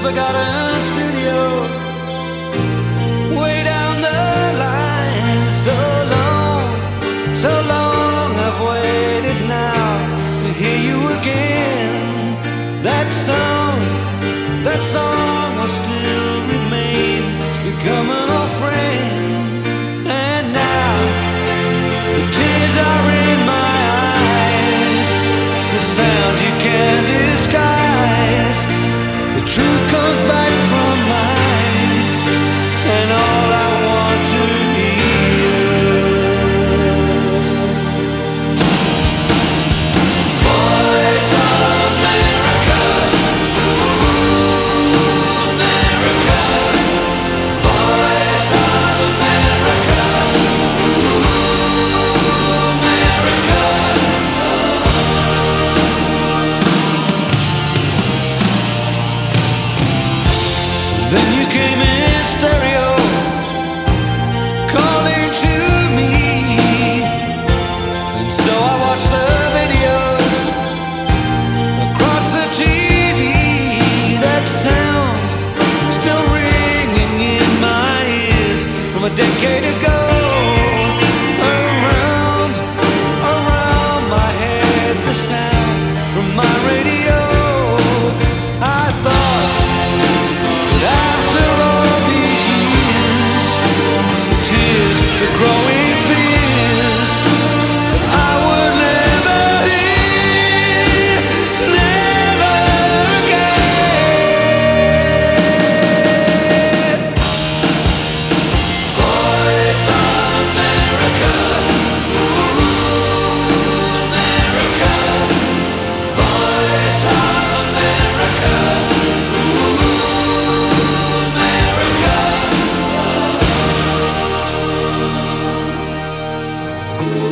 I got a studio way down the line. So long I've waited now to hear you again. That song will still remain. It's becoming a friend. And now the tears are in my eyes, the sound you can't disguise. The truth comes back from lies, and all I want to hear. Voice of America, ooh, America. Voice of America, ooh, America. Then you came in stereo, calling to me, and so I watched the videos across the TV. That sound still ringing in my ears from a decade ago. Around my head, the sound from my radio. I thought that after all these years, the tears, the growing fears, that I would never hear, never again. Voice of America, ooh, America. Voice of America, ooh, America.